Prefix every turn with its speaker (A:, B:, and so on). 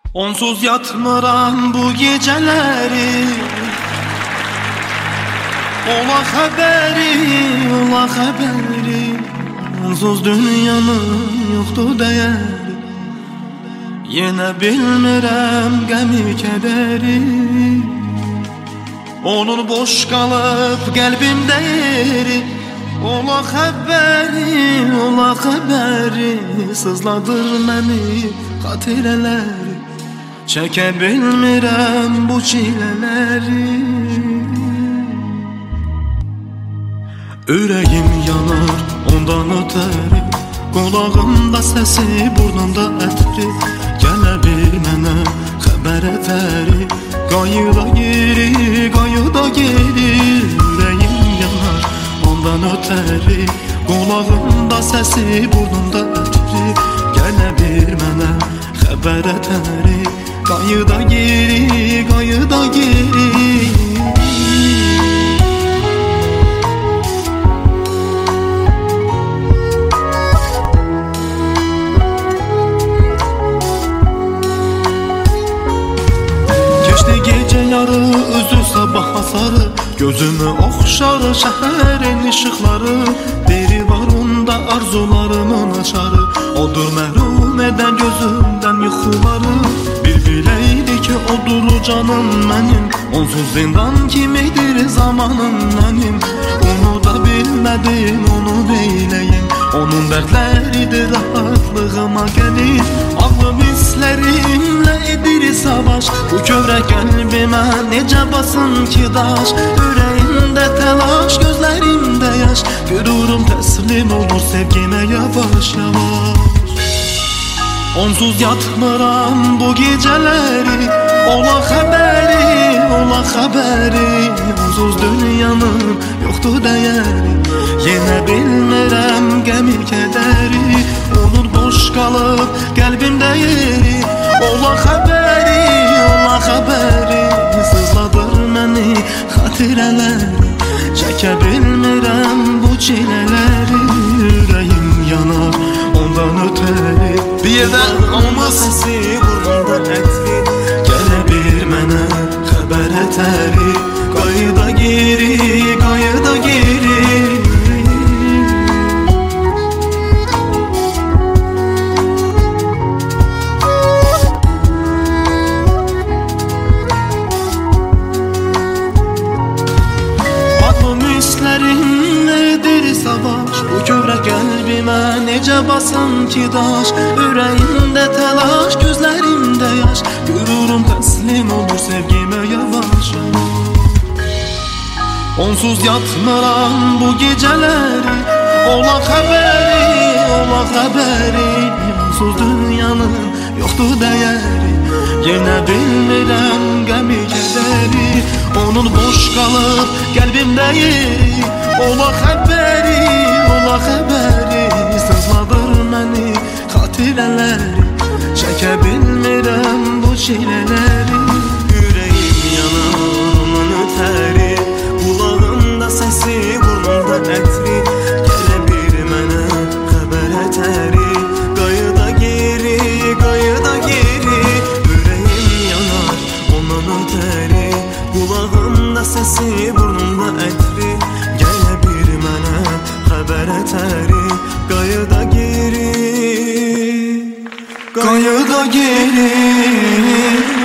A: Onsuz yatmıram bu geceleri. Ola haberi, ola haberi. Onsuz dünyanın yoktu değeri. Yine bilmirəm qəmi kədəri. Onun boş kalıp qəlbimdə yeri. Ola xəbəri, ola xəbəri. Sızladır məni xatirələri. Çəkə bilmirəm bu çilələri. Ürəyim yanar ondan ötəri. Qulağımda səsi, burnumda ətri. Gələ bir mənə xəbər ətəri. Qayıda geri, qayıda geri. Ürəyim yanar ondan ötəri. Qulağımda səsi, burnumda ətri. Gələ bir mənə xəbər ətəri. Qayıda geri, qayıda geri. Gece yarı üzü sabah hasarı. Gözümü oxşar şəhərin ışıqları. Biri var onda arzularımın açarı. Odur məhrum edən gözümdən yuxuları. Bir biləydi ki odur canım mənim. Onsuz zindan kimidir zamanım mənim. Onu da bilmədim, onu neyləyim. Onun dərdləridir rahatlığıma gəlir. Ağlım hislərimlə edir savaş. Bu kövrək qəlbimə necə basın ki daş. Ürəyimdə təlaş, gözlərimdə yaş. Qürurum təslim olur sevgimə yavaş yavaş. Onsuz yatmıram bu gecələri. Ola xəbəri, ola xəbəri. Onsuz dünyanın yoxdur dəyəri. Yenə bilmirəm qəmi kədəri. Onun boş qalıb qəlbimdə yeri. Ola xəbəri, ola xəbəri. Sızladır məni xatirələri. Çəkə bilmirəm bu çilələri. Ürəyim yanar ondan ötəri. Bir yerdə olmaz səsi, burnumda ətri. Gələ bir mənə xəbər ətəri. Qayıda geri, qayıda geri. Hislərimlədir savaş. Bu kövrək qəlbimə necə basın ki daş. Ürəyimdə təlaş, gözlərimdə yaş. Qürurum təslim olur sevgimə yavaş. Onsuz yatmıram bu gecələri. Ola xəbəri, ola xəbəri. Onsuz dünyanın yoxdur dəyəri. Yenə bilmirəm qəmi kədəri. Onun boş qalıb qəlbimdə yeri. Ola xəbəri, ola xəbəri. Sızladır məni xatirələri. Çəkə bilmirəm bu çilələri. Ürəyim yanar ondan ötəri. Qulağımda səsi, burnumda ətri. Gələ bir mənə xəbər ətəri. Qayıda geri, qayıda geri. Ürəyim yanar ondan ötəri. Qulağımda səsi, burnumda ətri. Gələ bir mənə xəbər ətəri. Qayıda geri, qayıda geri.